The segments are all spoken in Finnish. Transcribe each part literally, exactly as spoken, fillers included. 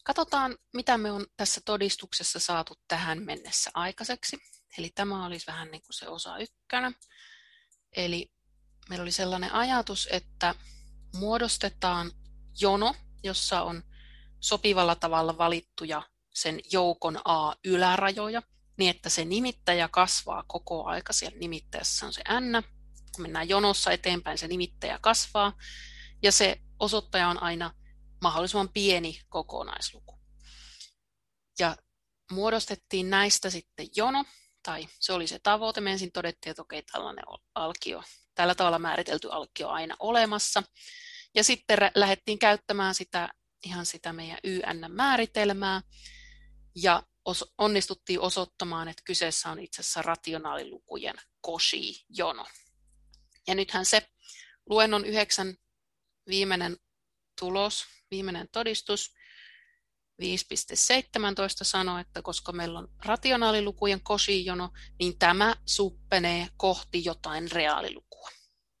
Katsotaan, mitä me on tässä todistuksessa saatu tähän mennessä aikaiseksi. Eli tämä olisi vähän niin kuin se osa ykkönen. Eli meillä oli sellainen ajatus, että muodostetaan jono, jossa on sopivalla tavalla valittuja sen joukon A-ylärajoja, niin että se nimittäjä kasvaa koko aika. Siellä nimittäjässä on se n. Kun mennään jonossa eteenpäin, se nimittäjä kasvaa. Ja se osoittaja on aina mahdollisimman pieni kokonaisluku. Ja muodostettiin näistä sitten jono, tai se oli se tavoite. Me ensin todettiin, että okei, tällainen alkio, tällä tavalla määritelty alkio on aina olemassa. Ja sitten lähdettiin käyttämään sitä, ihan sitä meidän Y N-määritelmää, ja onnistuttiin osoittamaan, että kyseessä on itse asiassa rationaalilukujen Cauchy-jono. Ja nythän se luennon yhdeksän viimeinen tulos, viimeinen todistus, viisi pilkku seitsemäntoista sanoo, että koska meillä on rationaalilukujen Cauchy-jono, niin tämä suppenee kohti jotain reaalilukua.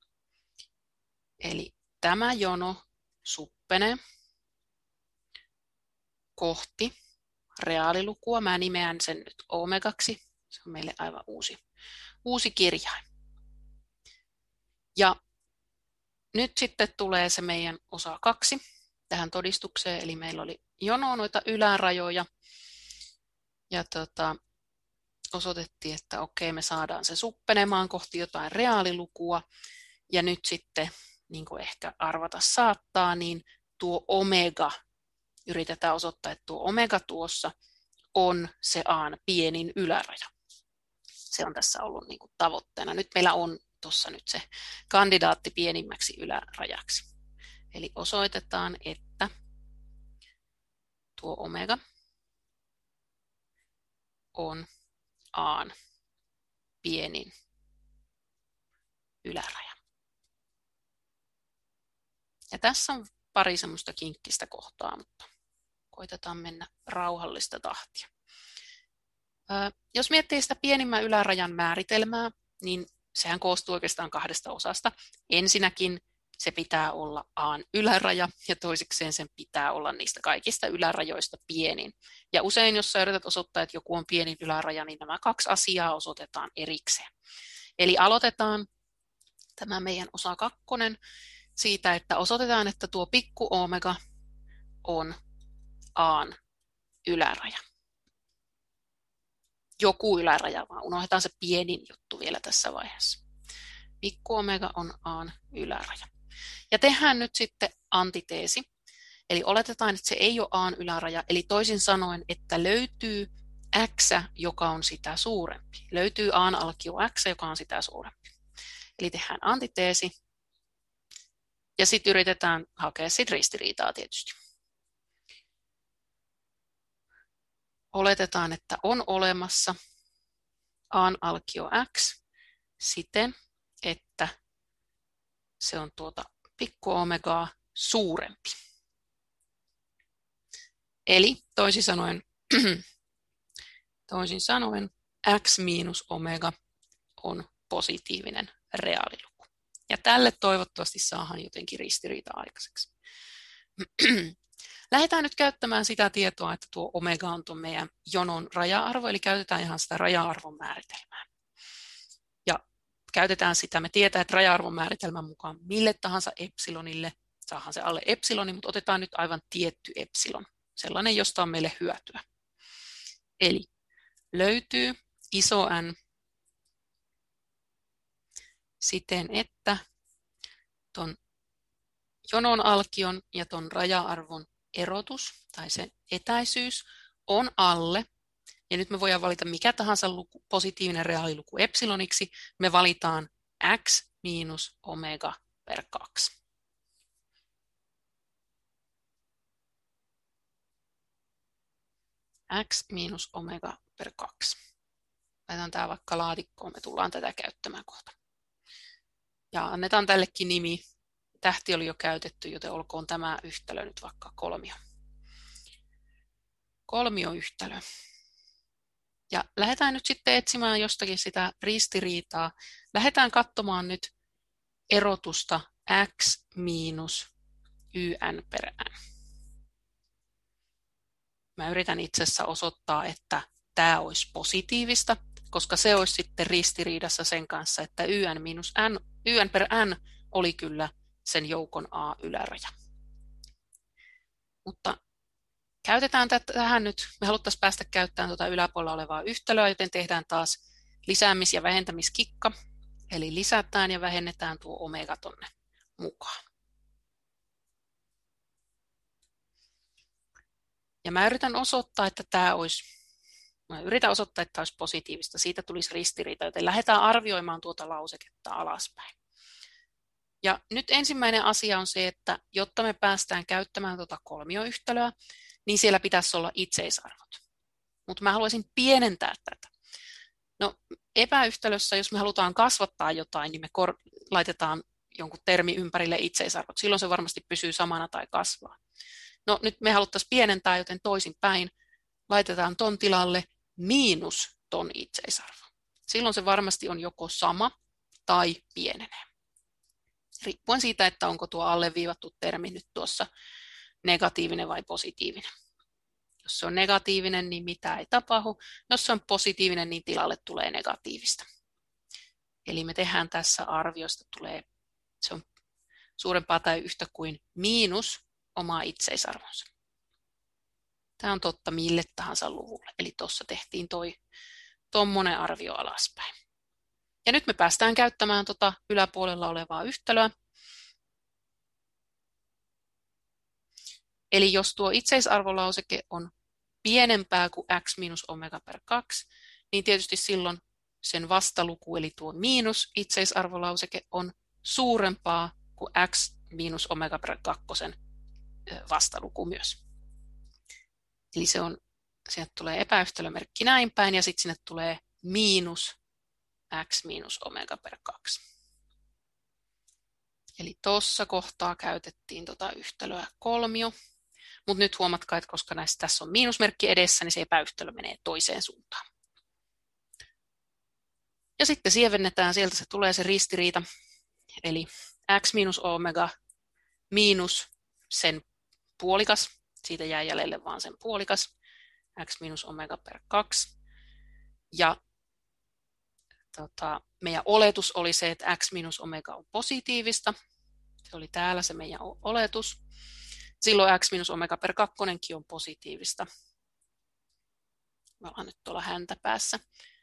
Eli tämä jono suppenee kohti reaalilukua. Mä nimeän sen nyt omegaksi. Se on meille aivan uusi, uusi kirjain. Ja nyt sitten tulee se meidän osa kaksi tähän todistukseen. Eli meillä oli jono noita ylärajoja. Ja tota, osoitettiin, että okei, me saadaan se suppenemaan kohti jotain reaalilukua. Ja nyt sitten, niin kuin ehkä arvata saattaa, niin tuo omega, yritetään osoittaa, että tuo omega tuossa on se A:n pienin yläraja. Se on tässä ollut niin kuin tavoitteena. Nyt meillä on tuossa nyt se kandidaatti pienimmäksi ylärajaksi. Eli osoitetaan, että tuo omega on A:n pienin yläraja. Ja tässä on pari semmoista kinkkistä kohtaa, mutta koitetaan mennä rauhallista tahtia. Jos miettii sitä pienimmän ylärajan määritelmää, niin sehän koostuu oikeastaan kahdesta osasta. Ensinnäkin se pitää olla A:n yläraja ja toisekseen sen pitää olla niistä kaikista ylärajoista pienin. Ja usein, jos sä yrität osoittaa, että joku on pienin yläraja, niin nämä kaksi asiaa osoitetaan erikseen. Eli aloitetaan tämä meidän osa kakkonen siitä, että osoitetaan, että tuo pikku omega on A:n yläraja. Joku yläraja, vaan unohdetaan se pienin juttu vielä tässä vaiheessa. Pikku omega on A:n yläraja. Ja tehdään nyt sitten antiteesi. Eli oletetaan, että se ei ole A:n yläraja, eli toisin sanoen, että löytyy x, joka on sitä suurempi. Löytyy A:n alkio x, joka on sitä suurempi. Eli tehdään antiteesi. Ja sitten yritetään hakea sit ristiriitaa tietysti. Oletetaan, että on olemassa A:n alkio x siten, että se on tuota pikku omegaa suurempi. Eli toisin sanoen, toisin sanoen x miinus omega on positiivinen reaaliluku. Ja tälle toivottavasti saadaan jotenkin ristiriita aikaiseksi. Lähdetään nyt käyttämään sitä tietoa, että tuo omega on tuon meidän jonon raja-arvo, eli käytetään ihan sitä raja-arvon määritelmää. Ja käytetään sitä, me tietää, että raja-arvon määritelmän mukaan mille tahansa epsilonille, saadaan se alle epsiloni, mutta otetaan nyt aivan tietty epsilon, sellainen, josta on meille hyötyä. Eli löytyy iso N siten, että tuon jonon alkion ja tuon raja-arvon erotus tai se etäisyys on alle. Ja nyt me voidaan valita mikä tahansa luku, positiivinen reaaliluku epsiloniksi. Me valitaan x miinus omega per kaksi. X miinus omega per kaksi. Laitetaan tämä vaikka laatikkoon, me tullaan tätä käyttämään kohta. Ja annetaan tällekin nimi. Tähti oli jo käytetty, joten olkoon tämä yhtälö nyt vaikka kolmio. Kolmioyhtälö. Ja lähdetään nyt sitten etsimään jostakin sitä ristiriitaa. Lähdetään katsomaan nyt erotusta x miinus yn per n. mä yritän itse asiassa osoittaa, että tämä olisi positiivista, koska se olisi sitten ristiriidassa sen kanssa, että yn, minus n, yn per n oli kyllä sen joukon a yläraja. Mutta käytetään tähän nyt, me haluttaisiin päästä käyttämään tuota yläpuolella olevaa yhtälöä, joten tehdään taas lisäämis- ja vähentämiskikka, eli lisätään ja vähennetään tuo omega tonne mukaan. Ja mä yritän osoittaa, että tämä olisi, mä yritän osoittaa, että tämä olisi positiivista, siitä tulisi ristiriita, joten lähdetään arvioimaan tuota lauseketta alaspäin. Ja nyt ensimmäinen asia on se, että jotta me päästään käyttämään tuota kolmioyhtälöä, niin siellä pitäisi olla itseisarvot. Mutta mä haluaisin pienentää tätä. No epäyhtälössä, jos me halutaan kasvattaa jotain, niin me laitetaan jonkun termi ympärille itseisarvot. Silloin se varmasti pysyy samana tai kasvaa. No nyt me haluttaisiin pienentää, joten toisinpäin laitetaan ton tilalle miinus ton itseisarvo. Silloin se varmasti on joko sama tai pienenee. Riippuen siitä, että onko tuo alleviivattu termi nyt tuossa negatiivinen vai positiivinen. Jos se on negatiivinen, niin mitä ei tapahdu. Jos se on positiivinen, niin tilalle tulee negatiivista. Eli me tehdään tässä arviosta, tulee, se on suurempaa tai yhtä kuin miinus oma itseisarvonsa. Tämä on totta mille tahansa luvulle. Eli tuossa tehtiin toi tommonen arvio alaspäin. Ja nyt me päästään käyttämään tuota yläpuolella olevaa yhtälöä. Eli jos tuo itseisarvolauseke on pienempää kuin x minus omega per kaksi, niin tietysti silloin sen vastaluku, eli tuo miinus itseisarvolauseke on suurempaa kuin x minus omega per kaksi vastaluku myös. Eli se on, sieltä tulee epäyhtälömerkki näin päin ja sitten sinne tulee miinus x minus omega per kaksi. Eli tuossa kohtaa käytettiin tuota yhtälöä kolmio. Mutta nyt huomatkaa, että koska näissä, tässä on miinusmerkki edessä, niin se epäyhtälö menee toiseen suuntaan. Ja sitten sievennetään, sieltä se tulee se ristiriita. Eli x minus omega miinus sen puolikas, siitä jää jäljelle vaan sen puolikas, x minus omega per kaksi. Ja tota, meidän oletus oli se, että x minus omega on positiivista. Se oli täällä se meidän oletus. Silloin x minus omega per kaksi on positiivista. Me ollaan nyt tuolla häntä päässä.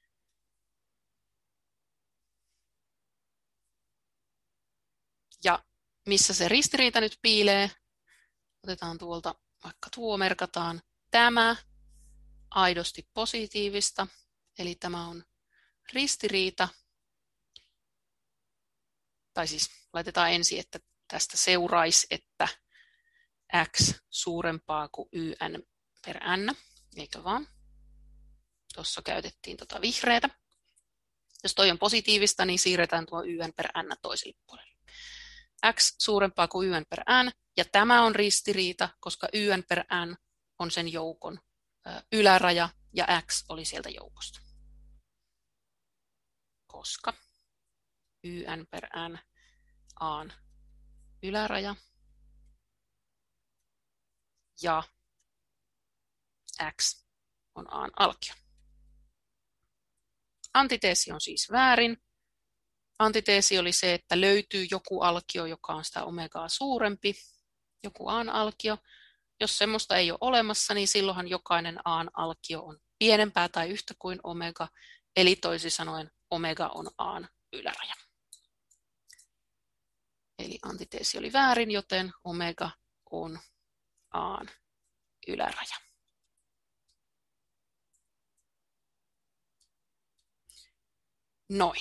Ja missä se ristiriita nyt piilee? Otetaan tuolta, vaikka tuo merkataan tämä aidosti positiivista. Eli tämä on ristiriita. Tai siis laitetaan ensin, että tästä seuraisi, että x suurempaa kuin yn per n, eikö vaan? Tuossa käytettiin tuota vihreätä. Jos toi on positiivista, niin siirretään tuo yn per n toiselle puolelle. X suurempaa kuin yn per n, ja tämä on ristiriita, koska yn per n on sen joukon yläraja, ja x oli sieltä joukosta. Koska yn per n on yläraja, ja x on a:n alkio. Antiteesi on siis väärin. Antiteesi oli se, että löytyy joku alkio, joka on sitä omegaa suurempi, joku a:n alkio. Jos semmoista ei ole olemassa, niin silloinhan jokainen a:n alkio on pienempää tai yhtä kuin omega, eli toisin sanoen omega on a:n yläraja. Eli antiteesi oli väärin, joten omega on a:n yläraja. Noin.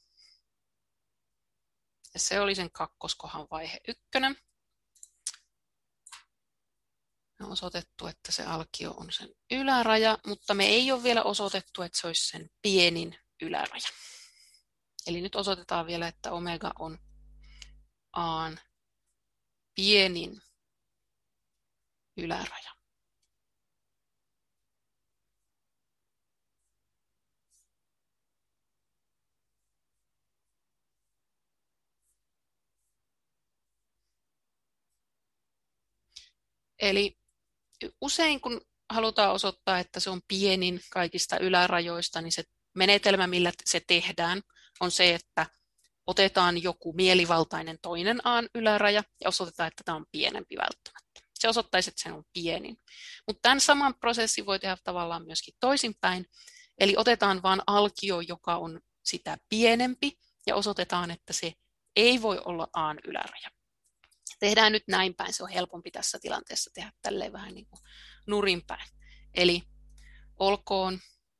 Ja se oli sen kakkoskohan vaihe ykkönen. On osoitettu, että se alkio on sen yläraja, mutta me ei ole vielä osoitettu, että se olisi sen pienin yläraja. Eli nyt osoitetaan vielä, että omega on a:n pienin yläraja. Eli usein kun halutaan osoittaa, että se on pienin kaikista ylärajoista, niin se menetelmä, millä se tehdään, on se, että otetaan joku mielivaltainen toinen A:n yläraja ja osoitetaan, että tämä on pienempi välttämättä. Se osoittaisi, että se on pienin. Mutta tämän saman prosessin voi tehdä tavallaan myöskin toisinpäin. Eli otetaan vain alkio, joka on sitä pienempi, ja osoitetaan, että se ei voi olla A:n yläraja. Tehdään nyt näin päin, se on helpompi tässä tilanteessa tehdä tälleen vähän niin kuin nurinpäin. Eli olkoon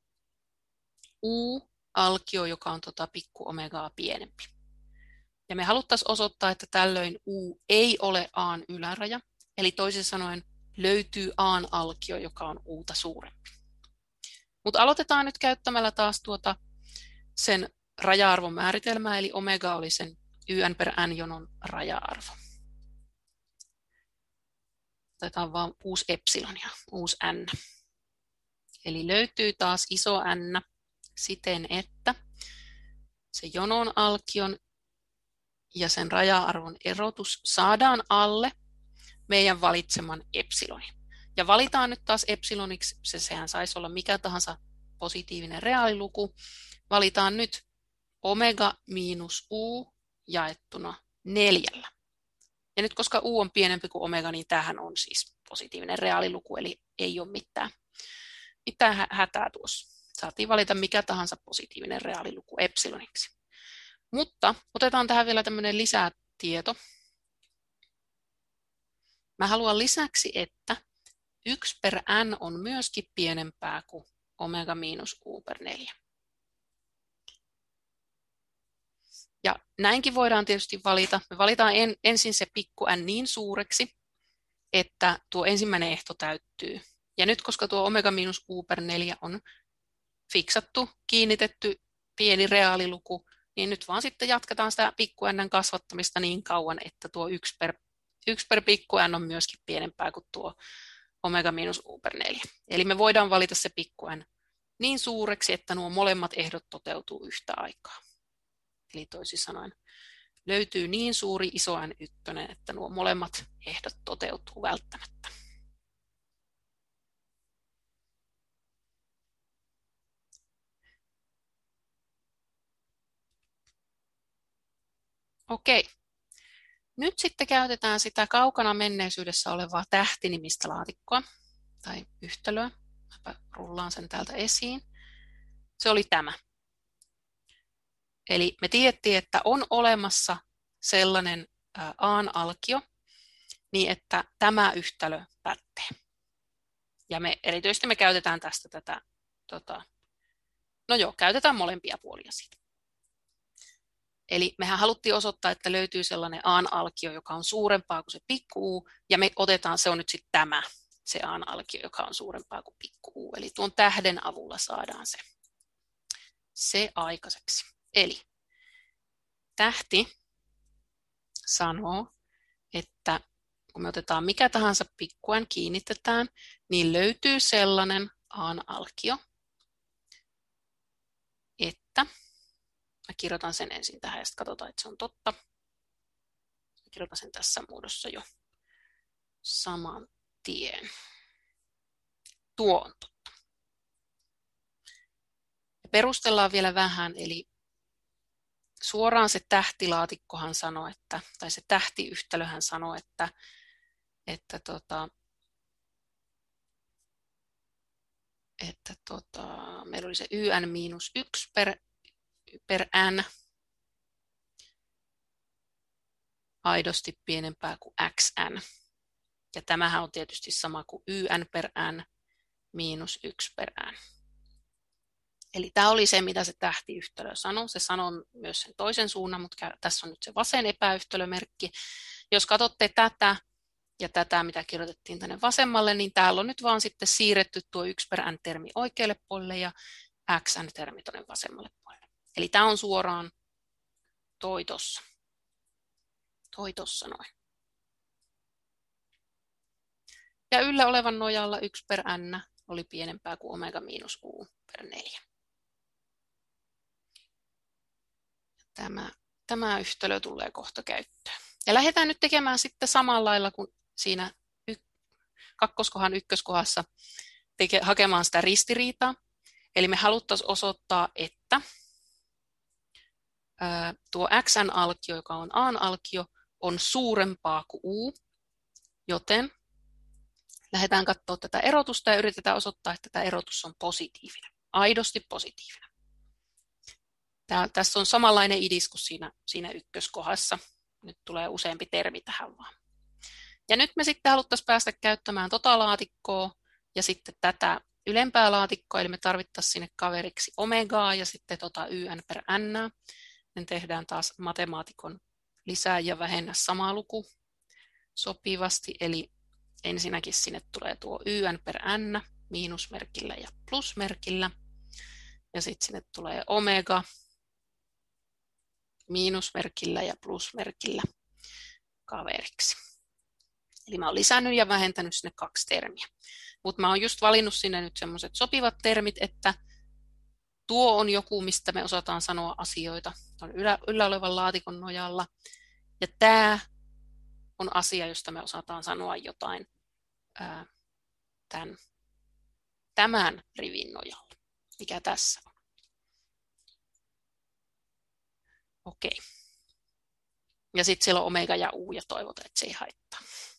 U-alkio, joka on tota pikku omegaa pienempi. Ja me haluttaisiin osoittaa, että tällöin U ei ole A:n yläraja, eli toisin sanoen löytyy A:n alkio, joka on U:ta suurempi. Mutta aloitetaan nyt käyttämällä taas tuota sen raja-arvon määritelmää, eli omega oli sen yn per n jonon raja-arvo. Otetaan vaan uusi epsilon ja uusi n. Eli löytyy taas iso n siten, että se jonon alkion ja sen raja-arvon erotus saadaan alle meidän valitseman epsilonin. Ja valitaan nyt taas epsiloniksi, se sehän saisi olla mikä tahansa positiivinen reaaliluku. Valitaan nyt omega miinus u jaettuna neljällä. Ja nyt koska u on pienempi kuin omega, niin tämähän on siis positiivinen reaaliluku, eli ei ole mitään, mitään hätää tuossa. Saatiin valita mikä tahansa positiivinen reaaliluku epsiloniksi. Mutta otetaan tähän vielä tämmöinen lisätieto. Mä haluan lisäksi, että yksi per n on myöskin pienempää kuin omega miinus u per neljä. Ja näinkin voidaan tietysti valita. Me valitaan en, ensin se pikku n niin suureksi, että tuo ensimmäinen ehto täyttyy. Ja nyt koska tuo omega miinus u per neljä on fiksattu, kiinnitetty pieni reaaliluku, niin nyt vaan sitten jatketaan sitä pikku n kasvattamista niin kauan, että tuo yksi per, yksi per pikku n on myöskin pienempää kuin tuo omega miinus u per neljä. Eli me voidaan valita se pikku n niin suureksi, että nuo molemmat ehdot toteutuu yhtä aikaa. Eli toisin sanoen löytyy niin suuri iso N yksi, että nuo molemmat ehdot toteutuu välttämättä. Okei. Nyt sitten käytetään sitä kaukana menneisyydessä olevaa tähtinimistä laatikkoa tai yhtälöä. Mä rullaan sen täältä esiin. Se oli tämä. Eli me tiedettiin, että on olemassa sellainen A:n alkio, niin että tämä yhtälö pätee. Ja me erityisesti me käytetään tästä tätä, tota, no joo, käytetään molempia puolia siitä. Eli mehän haluttiin osoittaa, että löytyy sellainen A:n alkio, joka on suurempaa kuin se pikku u, ja me otetaan, se on nyt sitten tämä, se A:n alkio, joka on suurempaa kuin pikku u. Eli tuon tähden avulla saadaan se, se aikaiseksi. Eli tähti sanoo, että kun me otetaan mikä tahansa pikku n kiinnitetään, niin löytyy sellainen A:n alkio, että, mä kirjoitan sen ensin tähän ja sitten katsotaan, että se on totta. Mä kirjoitan sen tässä muodossa jo saman tien. Tuo on totta. Ja perustellaan vielä vähän, eli suoraan se tähtilaatikkohan sanoo, että, tai se tähtiyhtälöhän sanoo, että, että, tota, että tota, meillä oli se yn miinus yksi per, per n aidosti pienempää kuin xn. Ja tämähän on tietysti sama kuin yn per n miinus yksi per n. Eli tämä oli se, mitä se tähtiyhtälö sanoi. Se sanoo myös sen toisen suunnan, mutta tässä on nyt se vasen epäyhtälömerkki. Jos katsotte tätä ja tätä, mitä kirjoitettiin tänne vasemmalle, niin täällä on nyt vaan sitten siirretty tuo yksi per n-termi oikealle puolelle ja xn-termi tuonne vasemmalle puolelle. Eli tämä on suoraan toi tossa. Toi tossa noin. Ja yllä olevan nojalla yksi per n oli pienempää kuin omega miinus u per neljä. Tämä, tämä yhtälö tulee kohta käyttöön. Ja lähdetään nyt tekemään sitten samalla lailla kuin siinä y- kakkoskohan ykköskohdassa. teke, hakemaan sitä ristiriitaa. Eli me haluttaisiin osoittaa, että ää, tuo xn-alkio, joka on a:n-alkio, on suurempaa kuin u, joten lähdetään katsoa tätä erotusta ja yritetään osoittaa, että tämä erotus on positiivinen, aidosti positiivinen. Tää, tässä on samanlainen idis kuin siinä, siinä ykköskohdassa. Nyt tulee useampi termi tähän vaan. Ja nyt me sitten haluttaisiin päästä käyttämään tota laatikkoa ja sitten tätä ylempää laatikkoa, eli me tarvittaisiin sinne kaveriksi omegaa ja sitten tota yn per n. Me tehdään taas matemaatikon lisää ja vähennä sama luku sopivasti, eli ensinnäkin sinne tulee tuo yn per n miinusmerkillä ja plusmerkillä, ja sitten sinne tulee omega miinusmerkillä ja plusmerkillä kaveriksi. Eli mä oon lisännyt ja vähentänyt sinne kaksi termiä. Mutta mä oon just valinnut sinne nyt semmoiset sopivat termit, että tuo on joku, mistä me osataan sanoa asioita on ylä, yllä olevan laatikon nojalla. Ja tämä on asia, josta me osataan sanoa jotain ää, tämän, tämän rivin nojalla, mikä tässä on. Okei. Ja sitten siellä on omega ja u ja toivotaan, että se ei haittaa.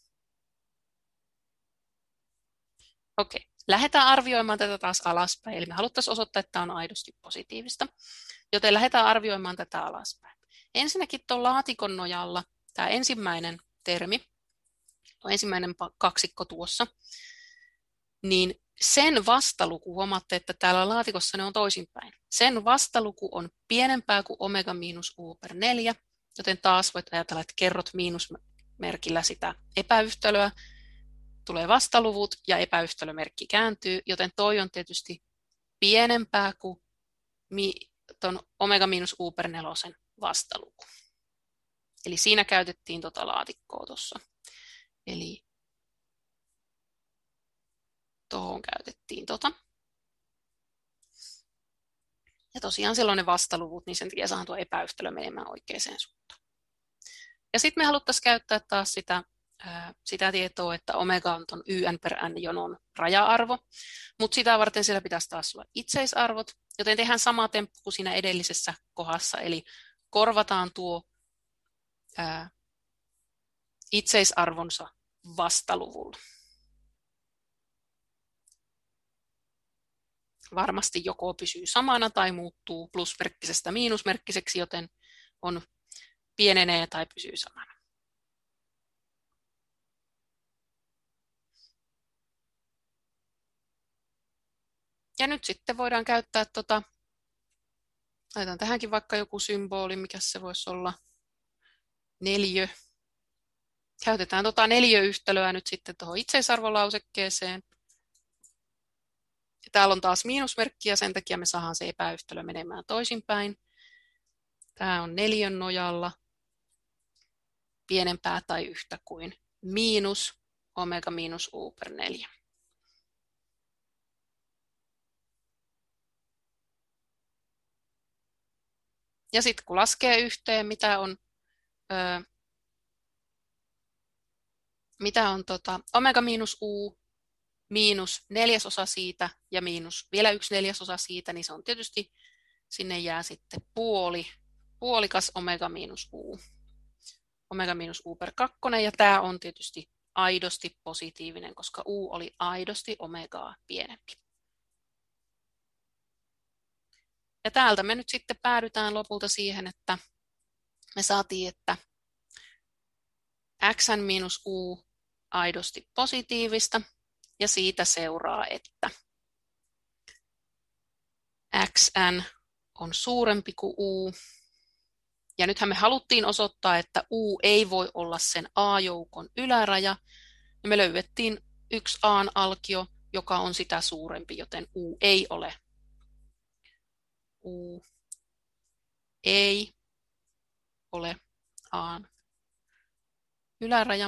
Okei. Lähdetään arvioimaan tätä taas alaspäin. Eli me haluttaisiin osoittaa, että tämä on aidosti positiivista. Joten lähdetään arvioimaan tätä alaspäin. Ensinnäkin tuon laatikon nojalla tämä ensimmäinen termi, tuo ensimmäinen kaksikko tuossa, niin sen vastaluku, huomaatte, että täällä laatikossa ne on toisinpäin. Sen vastaluku on pienempää kuin omega miinus u per neljä, joten taas voit ajatella, että kerrot miinusmerkillä sitä epäyhtälöä, tulee vastaluvut ja epäyhtälömerkki kääntyy, joten toi on tietysti pienempää kuin ton omega miinus u per nelosen vastaluku. Eli siinä käytettiin tota laatikkoa tuossa. Eli tuohon käytettiin tota. Ja tosiaan silloin ne vastaluvut, niin sen takia saadaan tuo epäyhtälö menemään oikeaan suuntaan. Ja sitten me haluttaisiin käyttää taas sitä, ää, sitä tietoa, että omega on tuon yn per n jonon raja-arvo, mutta sitä varten siellä pitäisi taas olla itseisarvot, joten tehdään sama temppu kuin siinä edellisessä kohdassa, eli korvataan tuo ää, itseisarvonsa vastaluvulla. Varmasti joko pysyy samana tai muuttuu plusmerkkisestä miinusmerkkiseksi, joten on pienenee tai pysyy samana. Ja nyt sitten voidaan käyttää tota, laitan tähänkin vaikka joku symboli, mikä se voisi olla, neliö. Käytetään tota neliöyhtälöä nyt sitten tuohon itseisarvolausekkeeseen. Ja täällä on taas miinusmerkki ja sen takia me saadaan se epäyhtälö menemään toisinpäin. Tämä on neliön nojalla pienempää tai yhtä kuin miinus omega miinus u per neljä. Ja sitten kun laskee yhteen, mitä on, öö, mitä on tota, omega miinus u miinus neljäsosa siitä ja miinus vielä yksi neljäsosa siitä, niin se on tietysti, sinne jää sitten puoli, puolikas omega miinus u. Omega miinus u per kaksi, ja tämä on tietysti aidosti positiivinen, koska u oli aidosti omegaa pienempi. Ja täältä me nyt sitten päädytään lopulta siihen, että me saatiin, että xn miinus u aidosti positiivista, ja siitä seuraa, että xn on suurempi kuin u. Ja nythän me haluttiin osoittaa, että u ei voi olla sen a-joukon yläraja. Ja me löydettiin yksi a:n alkio, joka on sitä suurempi, joten u ei ole. U ei ole a:n yläraja.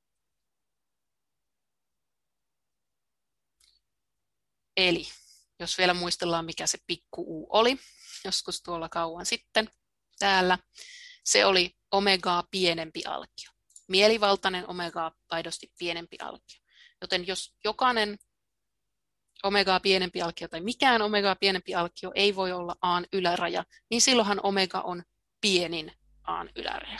Eli jos vielä muistellaan, mikä se pikku u oli, joskus tuolla kauan sitten täällä, se oli omegaa pienempi alkio. Mielivaltainen omegaa aidosti pienempi alkio. Joten jos jokainen omegaa pienempi alkio tai mikään omegaa pienempi alkio ei voi olla A:n yläraja, niin silloinhan omega on pienin A:n yläraja.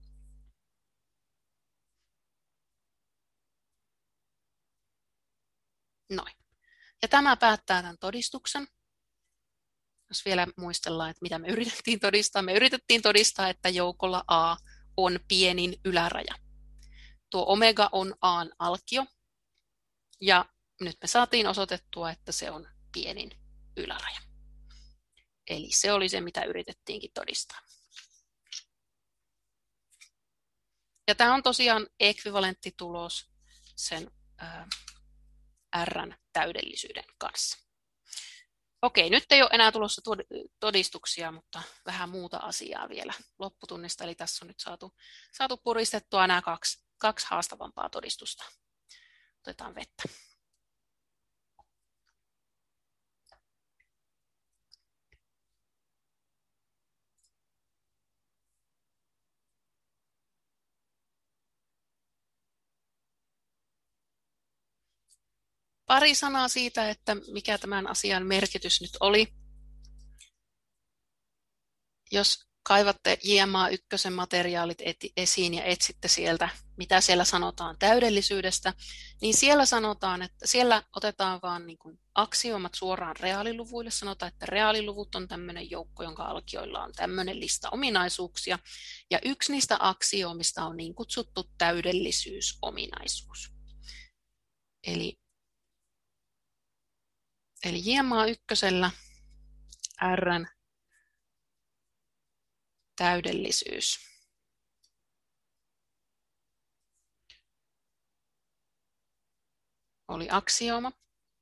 Noin. Ja tämä päättää tämän todistuksen. Jos vielä muistellaan, että mitä me yritettiin todistaa. Me yritettiin todistaa, että joukolla A on pienin yläraja. Tuo omega on A:n alkio. Ja nyt me saatiin osoitettua, että se on pienin yläraja. Eli se oli se, mitä yritettiinkin todistaa. Ja tämä on tosiaan ekvivalentti tulos sen ää, R:n täydellisyyden kanssa. Okei, nyt ei ole enää tulossa todistuksia, mutta vähän muuta asiaa vielä lopputunnista. Eli tässä on nyt saatu, saatu puristettua nämä kaksi, kaksi haastavampaa todistusta. Otetaan vettä. Pari sanaa siitä, että mikä tämän asian merkitys nyt oli. Jos kaivatte J M A yksi materiaalit esiin ja etsitte sieltä, mitä siellä sanotaan täydellisyydestä, niin siellä sanotaan, että siellä otetaan vain niin kuin aksioomat suoraan reaaliluvuille. Sanotaan, että reaaliluvut on tämmöinen joukko, jonka alkioilla on tämmöinen lista ominaisuuksia. Ja yksi niistä aksioomista on niin kutsuttu täydellisyysominaisuus. Eli, eli J M A yksi R:n täydellisyys oli aksiooma.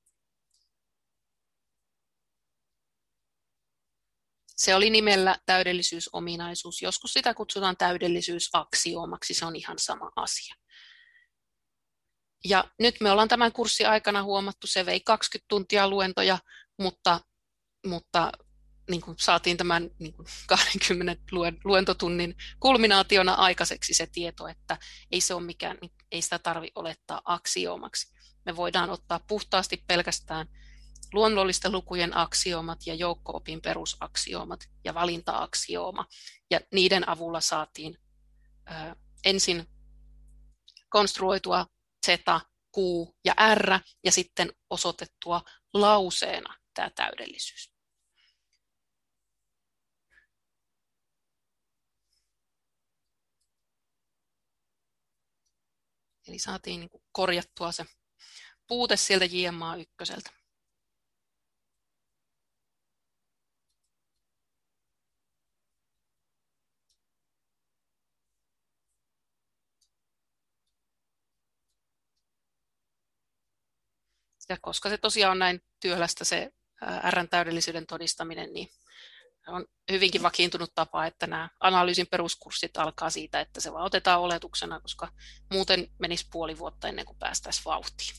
Se oli nimellä täydellisyysominaisuus. Joskus sitä kutsutaan täydellisyysaksioomaksi, se on ihan sama asia. Ja nyt me ollaan tämän kurssin aikana huomattu, se vei kaksikymmentä tuntia luentoja, mutta, mutta niin kuin saatiin tämän niin kuin kaksikymmentä luentotunnin kulminaationa aikaiseksi se tieto, että ei, se ole mikään, ei sitä tarvitse olettaa aksioomaksi. Me voidaan ottaa puhtaasti pelkästään luonnollisten lukujen aksioomat ja joukko-opin perusaksioomat ja valinta-aksiooma. Ja niiden avulla saatiin ö, ensin konstruoitua Z, Q ja R ja sitten osoitettua lauseena tämä täydellisyys. Eli saatiin niin kuin korjattua se puute sieltä J M A yksi. Ja koska se tosiaan on näin työlästä se R:n täydellisyyden todistaminen, niin on hyvinkin vakiintunut tapa, että nämä analyysin peruskurssit alkaa siitä, että se vaan otetaan oletuksena, koska muuten menisi puoli vuotta ennen kuin päästäisiin vauhtiin.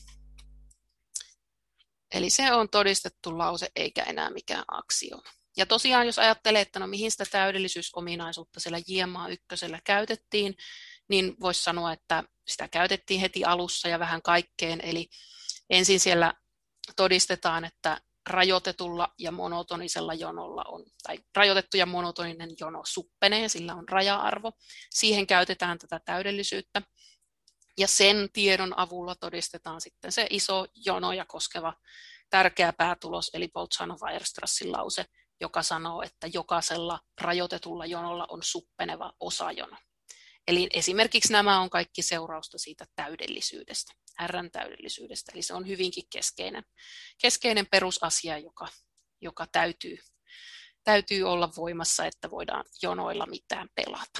Eli se on todistettu lause eikä enää mikään aksiooma. Ja tosiaan, jos ajattelee, että no mihin sitä täydellisyysominaisuutta siellä J M A yksi käytettiin, niin voisi sanoa, että sitä käytettiin heti alussa ja vähän kaikkeen. Eli ensin siellä todistetaan, että rajoitetulla ja monotonisella jonolla on, tai rajoitettu ja monotoninen jono suppenee, sillä on raja-arvo. Siihen käytetään tätä täydellisyyttä. Ja sen tiedon avulla todistetaan sitten se iso jonoja koskeva tärkeä päätulos, eli Bolzano-Weierstrassin lause, joka sanoo, että jokaisella rajoitetulla jonolla on suppeneva osajono. Eli esimerkiksi nämä on kaikki seurausta siitä täydellisyydestä, R:n täydellisyydestä. Eli se on hyvinkin keskeinen, keskeinen perusasia, joka, joka täytyy, täytyy olla voimassa, että voidaan jonoilla mitään pelata.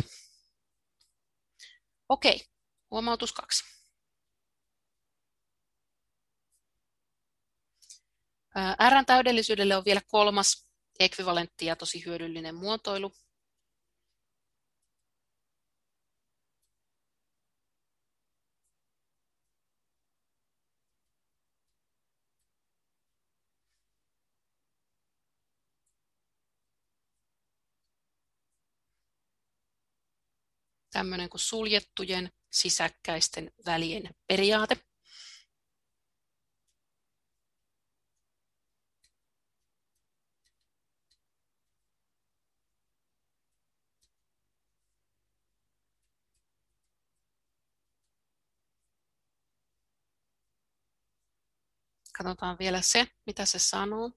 Okei, huomautus kaksi. R:n täydellisyydelle on vielä kolmas ekvivalentti ja tosi hyödyllinen muotoilu. Tämmöinen kuin suljettujen sisäkkäisten välien periaate. Katsotaan vielä se, mitä se sanoo.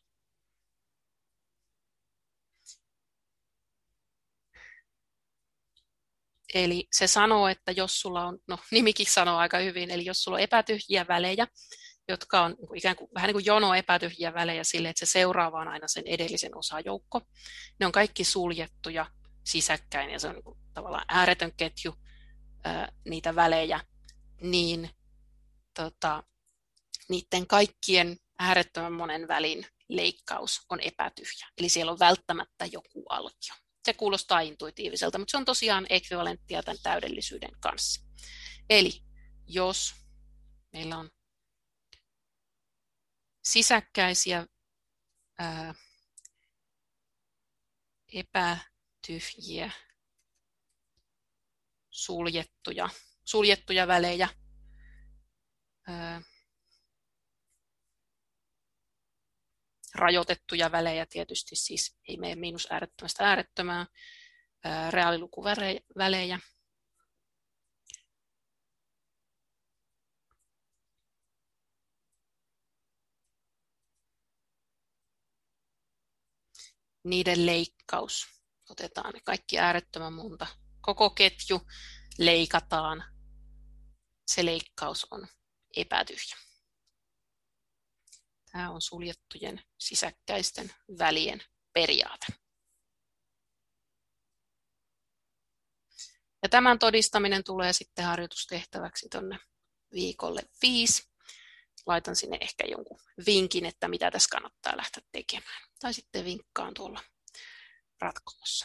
Eli se sanoo, että jos sulla on, no nimikin sanoo aika hyvin, eli jos sulla on epätyhjiä välejä, jotka on ikään kuin, vähän niin kuin jono epätyhjiä välejä sille, että se seuraava on aina sen edellisen osajoukko. Ne on kaikki suljettuja sisäkkäin ja se on niin kuin tavallaan ääretön ketju ää, niitä välejä, niin tota, niiden kaikkien äärettömän monen välin leikkaus on epätyhjä. Eli siellä on välttämättä joku alkio. Se kuulostaa intuitiiviselta, mutta se on tosiaan ekvivalenttia tämän täydellisyyden kanssa. Eli jos meillä on sisäkkäisiä ää, epätyhjiä suljettuja, suljettuja välejä, ää, rajoitettuja välejä tietysti, siis ei mene miinus äärettömästä äärettömään, ää, reaalilukuvälejä, niiden leikkaus. Otetaan ne kaikki äärettömän monta. Koko ketju leikataan. Se leikkaus on epätyhjä. Tämä on suljettujen sisäkkäisten välien periaate. Ja tämän todistaminen tulee sitten harjoitustehtäväksi tuonne viikolle viisi. Laitan sinne ehkä jonkun vinkin, että mitä tässä kannattaa lähteä tekemään. Tai sitten vinkkaan tuolla ratkomossa.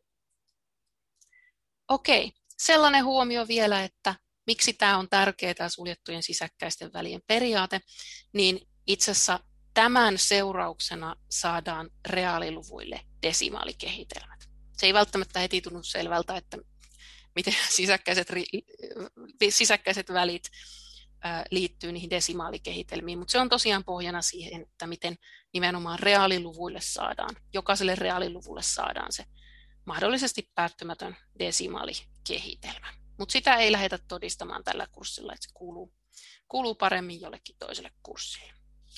Okei, sellainen huomio vielä, että miksi tämä on tärkeää, tämä suljettujen sisäkkäisten välien periaate, niin itse asiassa tämän seurauksena saadaan reaaliluvuille desimaalikehitelmät. Se ei välttämättä heti tunnu selvältä, että miten sisäkkäiset, sisäkkäiset välit liittyy niihin desimaalikehitelmiin, mutta se on tosiaan pohjana siihen, että miten nimenomaan reaaliluvuille saadaan, jokaiselle reaaliluvulle saadaan se mahdollisesti päättymätön desimaalikehitelmä. Mutta sitä ei lähdetä todistamaan tällä kurssilla, että se kuuluu, kuuluu paremmin jollekin toiselle kurssille.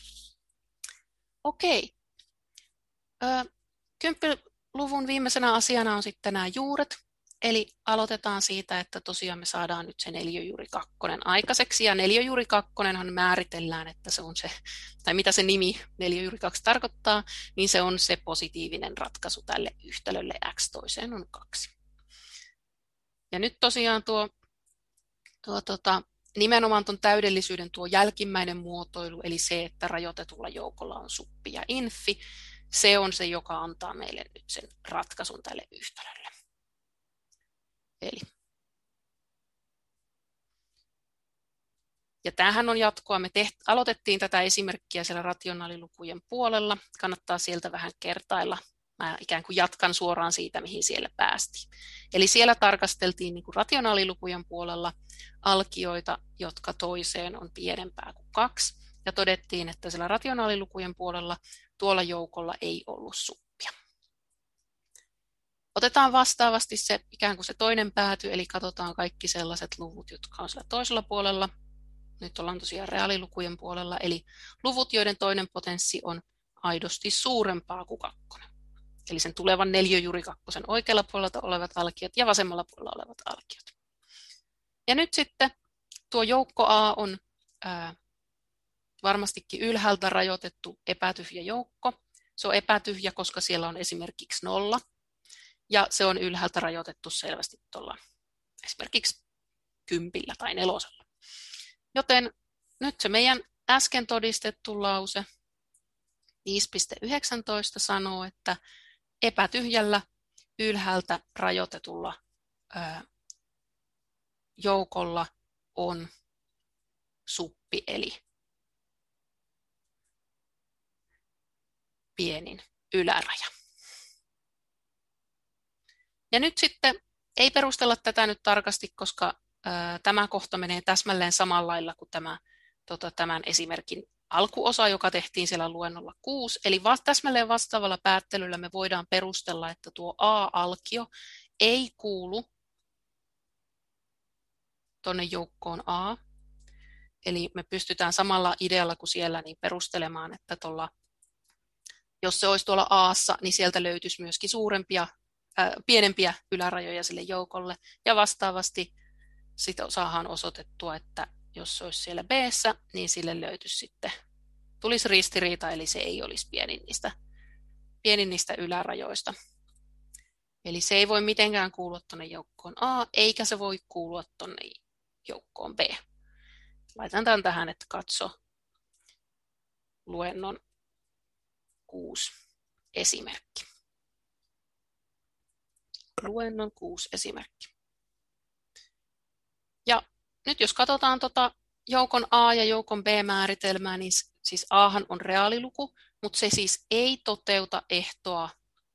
Okei. Kymppiluvun viimeisenä asiana on sitten nämä juuret. Eli aloitetaan siitä, että tosiaan me saadaan nyt se neliöjuuri kakkonen aikaiseksi. Ja neliöjuuri kakkonenhan määritellään, että se on se, tai mitä se nimi neliöjuuri kaksi tarkoittaa, niin se on se positiivinen ratkaisu tälle yhtälölle x toiseen on kaksi. Ja nyt tosiaan tuo, tuo tota, nimenomaan tuon täydellisyyden tuo jälkimmäinen muotoilu, eli se, että rajoitetulla joukolla on suppi ja infi, se on se, joka antaa meille nyt sen ratkaisun tälle yhtälölle. Eli. Ja tämähän on jatkoa. Me teht, aloitettiin tätä esimerkkiä siellä rationaalilukujen puolella. Kannattaa sieltä vähän kertailla. Mä ikään kuin jatkan suoraan siitä, mihin siellä päästiin. Eli siellä tarkasteltiin niin kuin rationaalilukujen puolella alkioita, jotka toiseen on pienempää kuin kaksi. Ja todettiin, että siellä rationaalilukujen puolella tuolla joukolla ei ollut suppia. Otetaan vastaavasti se ikään kuin se toinen pääty, eli katsotaan kaikki sellaiset luvut, jotka on siellä toisella puolella. Nyt ollaan tosiaan reaalilukujen puolella, eli luvut, joiden toinen potenssi on aidosti suurempaa kuin kakkonen. Eli sen tulevan neliöjuuri kakkosen oikealla puolella olevat alkiot ja vasemmalla puolella olevat alkiot. Ja nyt sitten tuo joukko A on ää, varmastikin ylhäältä rajoitettu epätyhjä joukko. Se on epätyhjä, koska siellä on esimerkiksi nolla. Ja se on ylhäältä rajoitettu selvästi tuolla esimerkiksi kympillä tai nelosella. Joten nyt se meidän äsken todistettu lause viisi piste yhdeksäntoista sanoo, että epätyhjällä ylhäältä rajoitetulla ää, joukolla on suppi eli pienin yläraja. Ja nyt sitten ei perustella tätä nyt tarkasti, koska ää, tämä kohta menee täsmälleen samalla lailla kuin tämä, tota, tämän esimerkin alkuosa, joka tehtiin siellä luennolla kuusi. Eli va- täsmälleen vastaavalla päättelyllä me voidaan perustella, että tuo A-alkio ei kuulu tuonne joukkoon A, Eli me pystytään samalla idealla kuin siellä niin perustelemaan, että tuolla, jos se olisi tuolla A:ssa, niin sieltä löytyisi myöskin suurempia, ää, pienempiä ylärajoja sille joukolle. Ja vastaavasti sitten saadaan osoitettua, että jos se olisi siellä B:ssä, niin sille löytyisi sitten, tulisi ristiriita, eli se ei olisi pienin niistä, pienin niistä ylärajoista. Eli se ei voi mitenkään kuulua tuonne joukkoon A, eikä se voi kuulua tuonne joukkoon B. Laitan tämän tähän, että katso luennon kuusi esimerkki. Luennon kuusi esimerkki. Ja nyt jos katsotaan tuota joukon A ja joukon B-määritelmää, niin siis Ahan on reaaliluku, mutta se siis ei toteuta ehtoa,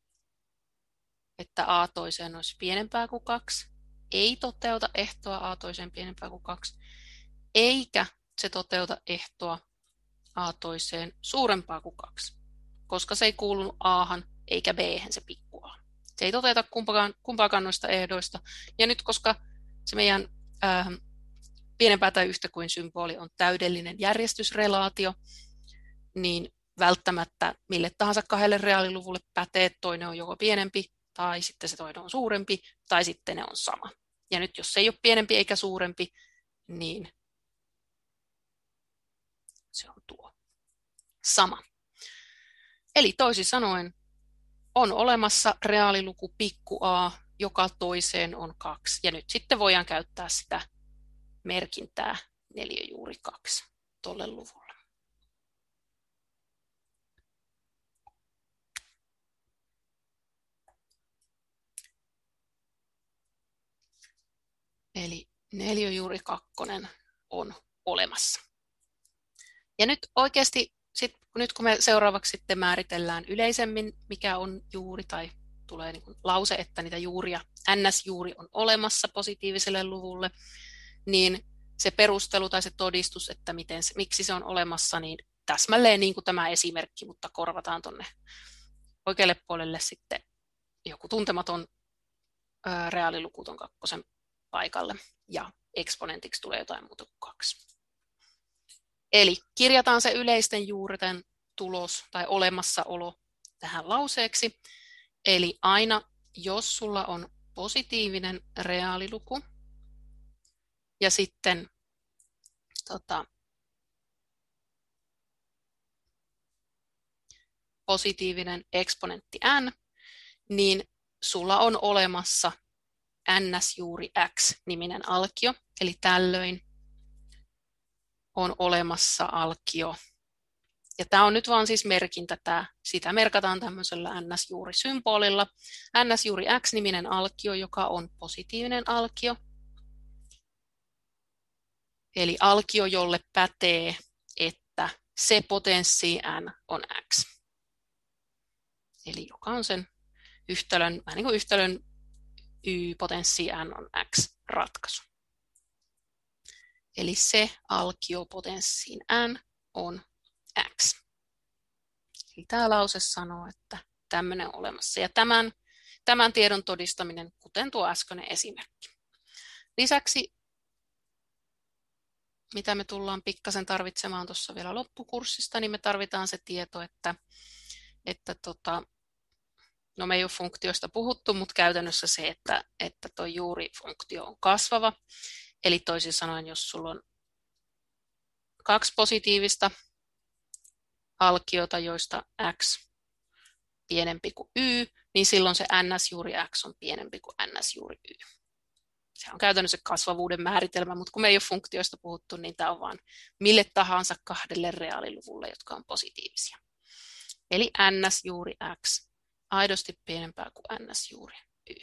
että A toiseen olisi pienempää kuin kaksi. Ei toteuta ehtoa A toiseen pienempää kuin kaksi. Eikä se toteuta ehtoa A toiseen suurempaa kuin kaksi, koska se ei kuulunut Ahan eikä B:hen se pikku A. Se ei toteuta kumpaakaan, kumpaakaan noista ehdoista. Ja nyt koska se meidän ää, pienempää tai yhtä kuin symboli on täydellinen järjestysrelaatio, niin välttämättä mille tahansa kahdelle reaaliluvulle pätee, että toinen on joko pienempi tai sitten se toinen on suurempi tai sitten ne on sama. Ja nyt jos se ei ole pienempi eikä suurempi, niin se on tuo sama. Eli toisin sanoen on olemassa reaaliluku pikku a, joka toiseen on kaksi. Ja nyt sitten voidaan käyttää sitä merkintää neljä juuri kaksi tuolle luvulle. Eli neljä juuri kakkonen on olemassa. Ja nyt oikeasti, sit, nyt kun me seuraavaksi sitten määritellään yleisemmin, mikä on juuri, tai tulee niin kuin lause, että niitä juuria, ns-juuri on olemassa positiiviselle luvulle, niin se perustelu tai se todistus, että miten, miksi se on olemassa, niin täsmälleen niin kuin tämä esimerkki, mutta korvataan tuonne oikealle puolelle sitten joku tuntematon ää, reaaliluku ton kakkosen paikalle, ja eksponentiksi tulee jotain muuta kuin kaksi. Eli kirjataan se yleisten juurten tulos tai olemassaolo tähän lauseeksi. Eli aina, jos sulla on positiivinen reaaliluku ja sitten tota, positiivinen eksponentti n, niin sulla on olemassa ns juuri x-niminen alkio, eli tällöin on olemassa alkio. Ja tämä on nyt vaan siis merkintä, tämä, sitä merkataan tämmöisellä ns-juuri-symbolilla. Ns-juuri x-niminen alkio, joka on positiivinen alkio. Eli alkio, jolle pätee, että se potenssi n on x. Eli joka on sen yhtälön, vähän niin kuin yhtälön y-potenssi n on x ratkaisu. Eli se alkio potenssiin n on x. Eli tämä lause sanoo, että tämmöinen on olemassa. Ja tämän, tämän tiedon todistaminen, kuten tuo äskeinen esimerkki. Lisäksi, mitä me tullaan pikkasen tarvitsemaan tuossa vielä loppukurssista, niin me tarvitaan se tieto, että, että tota, no me ei ole funktioista puhuttu, mutta käytännössä se, että, että tuo juurifunktio on kasvava. Eli toisin sanoen, jos sulla on kaksi positiivista alkiota, joista x pienempi kuin y, niin silloin se ns juuri x on pienempi kuin ns juuri y. Se on käytännössä kasvavuuden määritelmä, mutta kun me ei ole funktioista puhuttu, niin tämä on vain mille tahansa kahdelle reaaliluvulle, jotka on positiivisia. Eli ns juuri x aidosti pienempää kuin ns juuri y.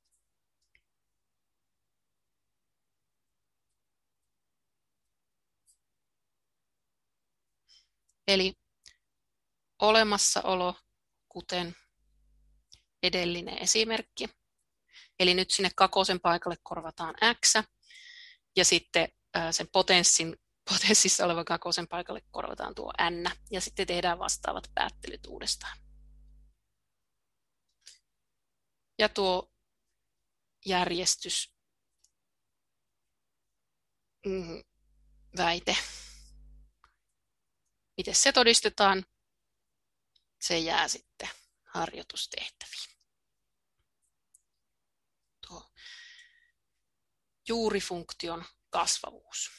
Eli olemassaolo, kuten edellinen esimerkki. Eli nyt sinne kakosen paikalle korvataan x, ja sitten sen potenssin, potenssissa olevan kakosen paikalle korvataan tuo n, ja sitten tehdään vastaavat päättelyt uudestaan. Ja tuo järjestys, väite. Miten se todistetaan? Se jää sitten harjoitustehtäviin. Tuo juurifunktion kasvavuus.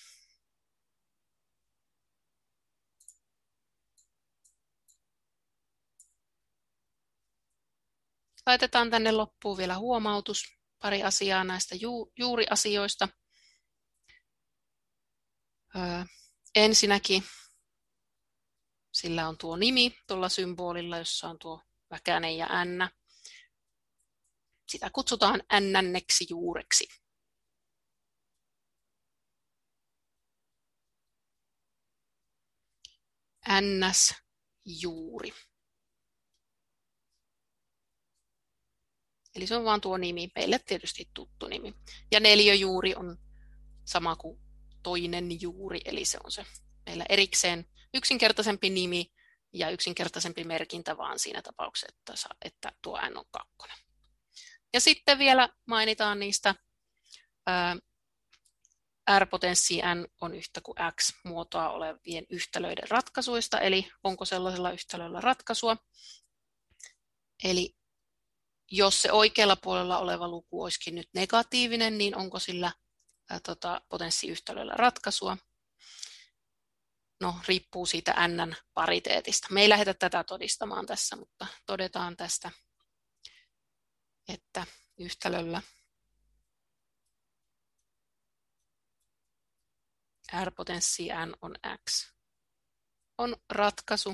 Laitetaan tänne loppuun vielä huomautus, pari asiaa näistä ju- juuriasioista. Öö, ensinnäkin sillä on tuo nimi tuolla symbolilla, jossa on tuo väkänen ja n. Sitä kutsutaan n-nneksi juureksi. ns-juuri. Eli se on vain tuo nimi, meille tietysti tuttu nimi. Ja neliöjuuri on sama kuin toinen juuri, eli se on se meillä erikseen yksinkertaisempi nimi ja yksinkertaisempi merkintä vaan siinä tapauksessa, että tuo n on kakkonen. Ja sitten vielä mainitaan niistä ää, R-potenssi n on yhtä kuin x-muotoa olevien yhtälöiden ratkaisuista, eli onko sellaisella yhtälöllä ratkaisua. Eli jos se oikealla puolella oleva luku olisikin nyt negatiivinen, niin onko sillä ää, tota, potenssiyhtälöllä ratkaisua? No, riippuu siitä n pariteetista. Me ei lähdetä tätä todistamaan tässä, mutta todetaan tästä, että yhtälöllä R-potenssi n on x on ratkaisu,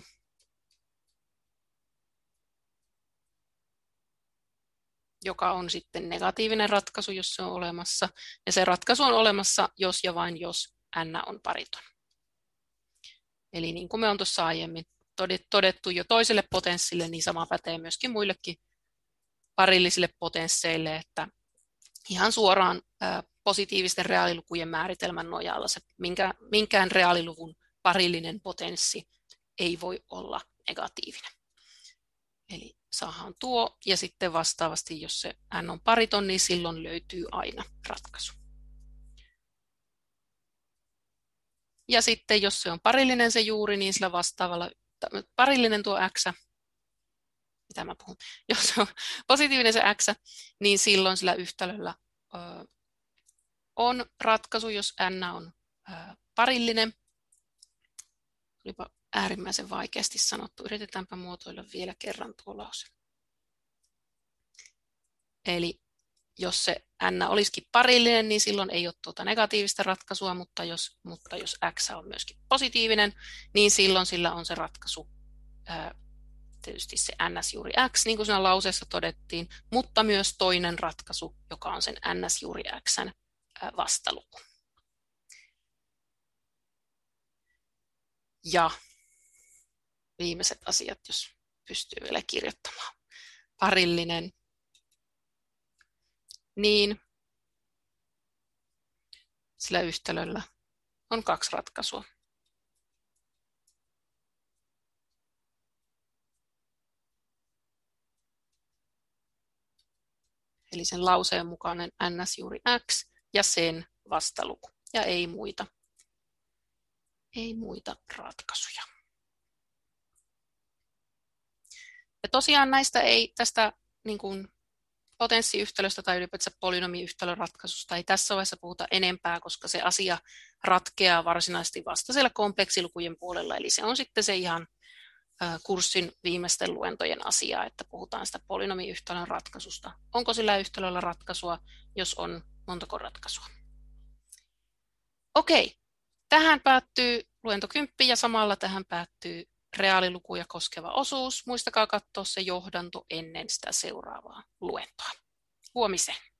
joka on sitten negatiivinen ratkaisu, jos se on olemassa. Ja se ratkaisu on olemassa, jos ja vain jos n on pariton. Eli niin kuin me on tuossa aiemmin todettu jo toiselle potenssille, niin sama pätee myöskin muillekin parillisille potensseille, että ihan suoraan ää, positiivisten reaalilukujen määritelmän nojalla se minkä, minkään reaaliluvun parillinen potenssi ei voi olla negatiivinen. Eli saadaan tuo, ja sitten vastaavasti, jos se n on pariton, niin silloin löytyy aina ratkaisu. Ja sitten, jos se on parillinen se juuri, niin sillä vastaavalla, parillinen tuo x, mitä mä puhun, jos se on positiivinen se x, niin silloin sillä yhtälöllä ö, on ratkaisu, jos n on ö, parillinen. Olipa äärimmäisen vaikeasti sanottu. Yritetäänpä muotoilla vielä kerran tuo lause. Eli jos se n olisikin parillinen, niin silloin ei ole tuota negatiivista ratkaisua, mutta jos, mutta jos x on myöskin positiivinen, niin silloin sillä on se ratkaisu, ää, tietysti se ns juuri x, niin kuin siinä lauseessa todettiin, mutta myös toinen ratkaisu, joka on sen ns juuri xn ää, vastaluku. Ja viimeiset asiat, jos pystyy vielä kirjoittamaan. Parillinen, niin sillä yhtälöllä on kaksi ratkaisua. Eli sen lauseen mukainen ns juuri x ja sen vastaluku. Ja ei muita, ei muita ratkaisuja. Ja tosiaan näistä ei tästä niin kuin potenssiyhtälöstä tai ylipäätään polynomiyhtälön ratkaisusta ei tässä vaiheessa puhuta enempää, koska se asia ratkeaa varsinaisesti vasta siellä kompleksilukujen puolella. Eli se on sitten se ihan kurssin viimeisten luentojen asia, että puhutaan sitä polynomiyhtälön ratkaisusta. Onko sillä yhtälöllä ratkaisua, jos on montako ratkaisua? Okei, tähän päättyy luento kymmenen ja samalla tähän päättyy reaalilukuja koskeva osuus. Muistakaa katsoa se johdanto ennen sitä seuraavaa luentoa. Huomiseen.